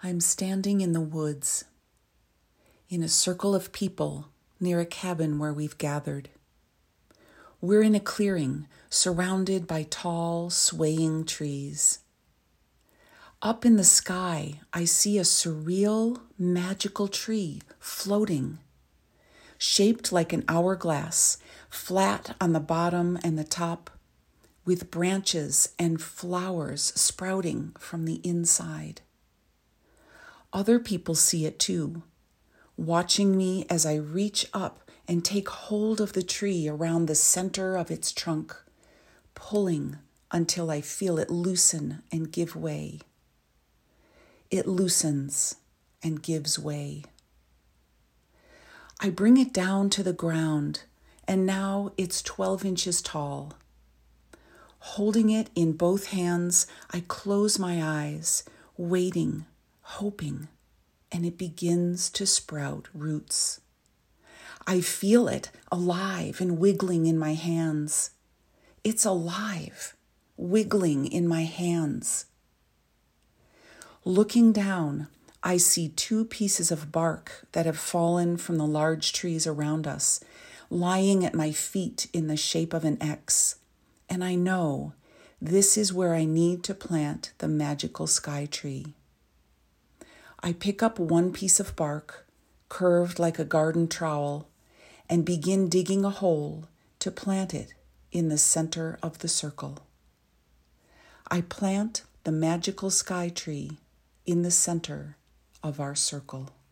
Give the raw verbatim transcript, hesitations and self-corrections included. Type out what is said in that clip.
I'm standing in the woods, in a circle of people near a cabin where we've gathered. We're in a clearing surrounded by tall, swaying trees. Up in the sky, I see a surreal, magical tree floating, shaped like an hourglass, flat on the bottom and the top, with branches and flowers sprouting from the inside. Other people see it too, watching me as I reach up and take hold of the tree around the center of its trunk, pulling until I feel it loosen and give way. It loosens and gives way. I bring it down to the ground, and now it's twelve inches tall. Holding it in both hands, I close my eyes, waiting, hoping, and it begins to sprout roots. I feel it alive and wiggling in my hands. It's alive, wiggling in my hands. Looking down, I see two pieces of bark that have fallen from the large trees around us, lying at my feet in the shape of an X, and I know this is where I need to plant the magical sky tree. I pick up one piece of bark, curved like a garden trowel, and begin digging a hole to plant it in the center of the circle. I plant the magical sky tree in the center of our circle.